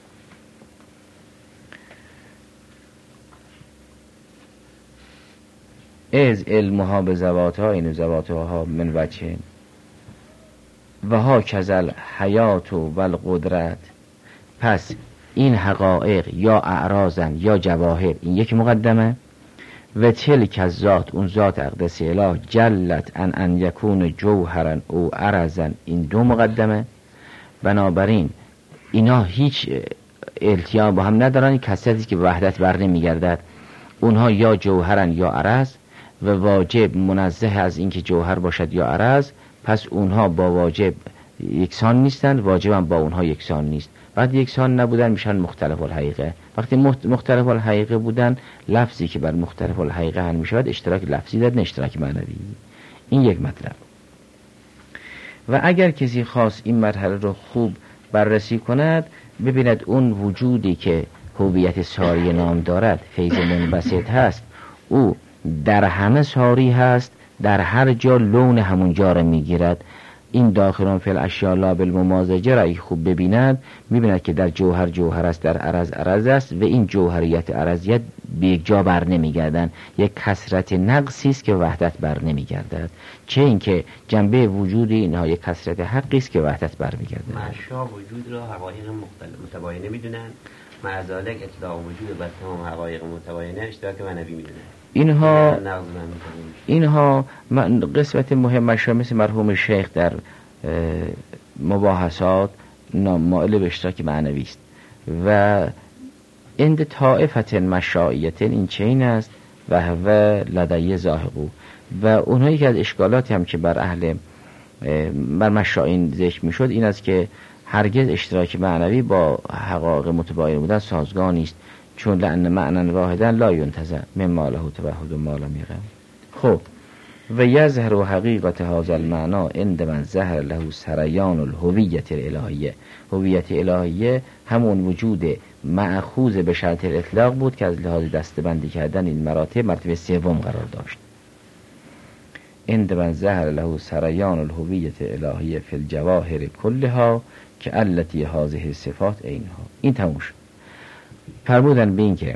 از علمها به ذواتها، این ذواتها من وجه و ها کذل حیات و القدرت. پس این حقایق یا اعراضن یا جواهر، این یک مقدمه، و تلک از ذات، اون ذات اقدس اله جلت ان یکون جوهرن او عرضن، این دو مقدمه. بنابراین اینا هیچ التیام با هم ندارن، کثرتی که به وحدت بر نمیگردد. اونها یا جوهرن یا عرض و واجب منزه از اینکه جوهر باشد یا عرض، پس اونها با واجب یکسان نیستند، واجب هم با اونها یکسان نیست. وقتی یکسان نبودن میشن مختلف الحقیقه. وقتی مختلف الحقیقه بودن، لفظی که بر مختلف الحقیقه حل میشود اشتراک لفظی داد، نه اشتراک معنوی. این یک مطلب. و اگر کسی خواست این مرحله رو خوب بررسی کند، ببیند اون وجودی که هویت ساری نام دارد، فیض منبسط هست، او در همه ساری هست، در هر جا لون همون جا را میگیرد. این داخلون فی الاشیاء لا بالممازجه را خوب ببیند میبیند که در جوهر جوهر است، در عرض عرض است و این جوهریت عرضیت به یک جا بر نمیگردند، یک کثرت نقصی است که وحدت بر نمیگردد، چه اینکه جنبه وجود اینها یک کثرت حقی است که وحدت بر میگردد. معشا وجود را حقایق متباینه میدونن، مع ذالک اطلاق وجود بر تمام حقایق متباینه اشتراک معنوی میدونن. اینها قسمت مهمش مثل مرحوم شیخ در مباحثات مائل به اشتراک معنوی است و عند طائفت مشائیت این چین است و هو لدی زاهقو. و اونهایی که از اشکالاتی هم که بر مشائین ذکر میشد این است که هرگز اشتراک معنوی با حقایق متباین بودن سازگار نیست، چون لأن معنی واحدا لا ينتزع مما له توحد ما لم يقم. خب و یظهر حقیقت هذا المعنى عند من ظهر له سریان الهویت الالهیه. هویت الهیه همون وجود مأخوذ به شرط الاطلاق بود که از لحاظ دستبندی کردن این مراتب سوم قرار داشت. عند من ظهر له سریان الهویت الالهیه فی الجواهر کلها که التی هذه صفات عینها. این تموم شد. فرمودن به این که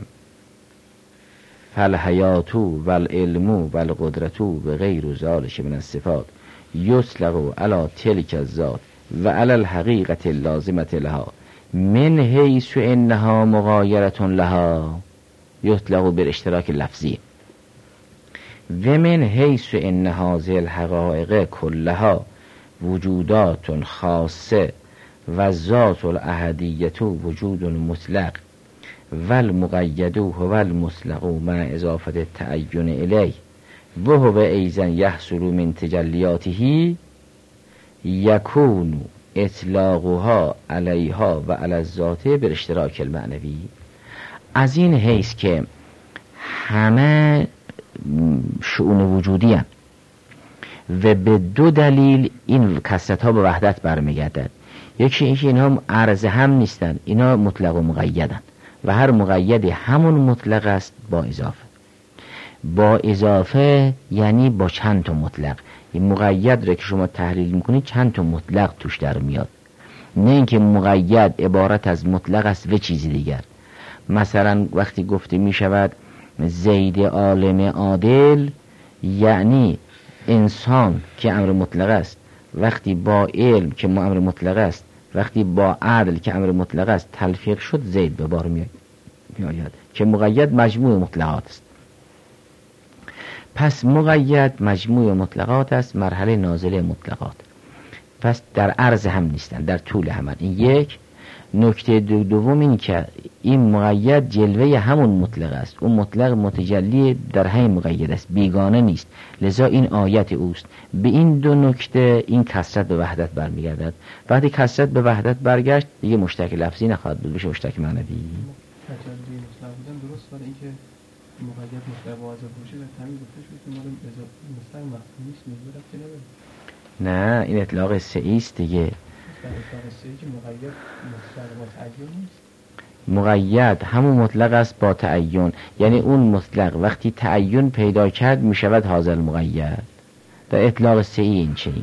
فالحیاتو والعلمو والقدرتو و غیر ذالک من الصفات یطلقو علی تلک الذات و علی الحقیقت اللازمت لها من حیث انها مغایرة لها، یطلقو بالاشتراک لفظی، و من حیث ان هذه الحقائق کلها وجودات خاصه و ذات الاحدیت وجود مطلق و المقید هو المطلق مع اضافه التعین الیه و هو ایضا یحصل من تجلیاته یکون اطلاقها علیها و علی الذات بالاشتراک المعنوی. از این حیث که همه شؤون وجودی هم و به دو دلیل این کثرت ها به وحدت برمیگردد. یکی اینکه اینها عرض هم نیستن، اینا مطلق و مقیدن و هر مقیدی همون مطلق است با اضافه. با اضافه یعنی با چند تا مطلق. این مقید را که شما تحلیل میکنید چند تا مطلق توش در میاد، نه اینکه مقید عبارت از مطلق است و چیزی دیگر. مثلا وقتی گفته میشود زید عالم عادل، یعنی انسان که امر مطلق است وقتی با علم که امر مطلق است، وقتی با عدل که امر مطلق است تلفیق شد زید به بار میآید که مقید مجموع مطلقات است. پس مقید مجموع مطلقات است، مرحله نازله مطلقات، پس در عرض هم نیستن، در طول هم. این یک. نکته دوم این که این مقید جلوه همون مطلق است، اون مطلق متجلی در همین مقید است، بیگانه نیست، لذا این آیت اوست. به این دو نکته این کثرت به وحدت برمیگردد. وقتی کثرت به وحدت برگشت دیگه مشترک لفظی نخواهد بود، بشه مشترک معنوی. تجلی مطلق بودن درست، ولی اینکه مقید مطلق واضح باشه و تمیز گفته شد که مال مطلق مفهومی نیست، میگه که نه این اطلاق سعی است دیگه. مقید همون مطلق است با تعین، یعنی اون مطلق وقتی تعین پیدا کرد می شود حاضر مقید. در اطلاق سعی این چنینه.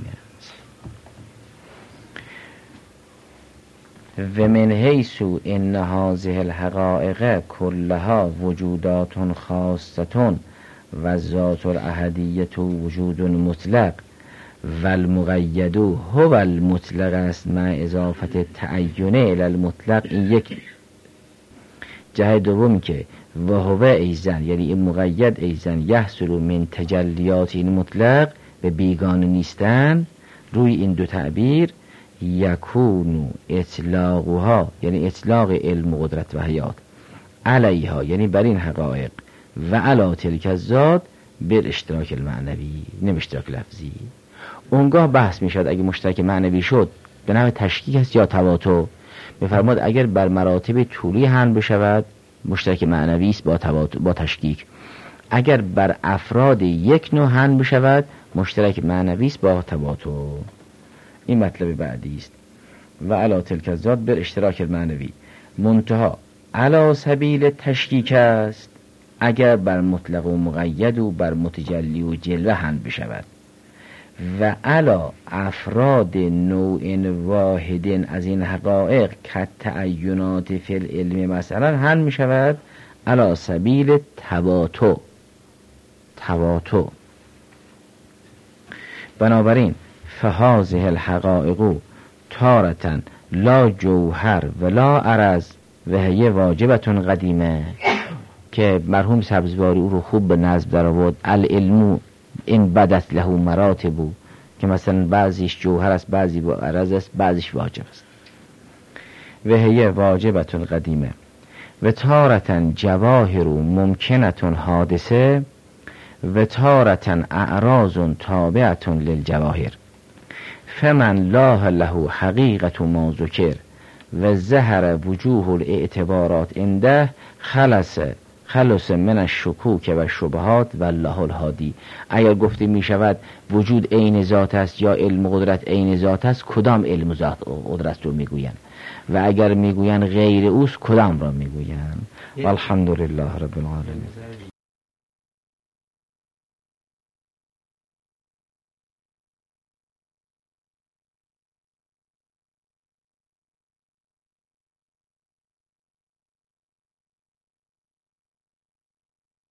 و من حیث ان هذه الحقائق کلها وجودات خاصه و ذات الاحدیه وجود مطلق و المقید هو المطلق است مع اضافت تعین الی المطلق. این یک جهت دومی که و هو ایزن، یعنی این مقید ایزن یحصل من تجلیات این مطلق به بیگانه نیستن. روی این دو تعبیر یکون اطلاقها، یعنی اطلاق علم و قدرت و حیات، علیها یعنی بر این حقایق، و علی تلک الذات بالاشتراک المعنوی، نه اشتراک لفظی. اونگاه بحث میشد اگه مشترک معنوی شد به نوع تشکیک است یا تواتر. بفرماد اگر بر مراتب طولی حمل بشود مشترک معنوی است با تشکیک. اگر بر افراد یک نوع حمل بشود مشترک معنوی است با تواتر. این مطلب بعدی است. و علی تلک الذات بر اشتراک المعنوی. منتها علی سبیل تشکیک است اگر بر مطلق و مقید و بر متجلی و جلوه حمل بشود. و علا افراد نوع واحد از این حقایق که تعینات فی العلم مثلا حل می شود علا سبیل تواتر. بنابراین فهذه الحقائق تارة لا جوهر ولا عرض و هی واجبتون قدیمه، که مرحوم سبزواری او رو خوب به نظم در آورد. العلم این بدت له مراتب، که مثلا بعضیش جوهر است، بعضی با عرض است، بعضیش واجب است. و هی واجبتون قدیمه و تارة جواهر ممکنتون حادثه و تارة اعراض تابعتون للجواهر. فمن لاه له حقیقت ما ذکر و ظهر وجوه الاعتبارات عنده خلص من الشکوک و شبهات و الله الهادی. اگر گفته می شود وجود عین ذات است یا علم قدرت عین ذات است، کدام علم ذات قدرت رو میگوین؟ و اگر میگوین غیر اوست، کدام را میگوین؟ والحمدلله رب العالمین.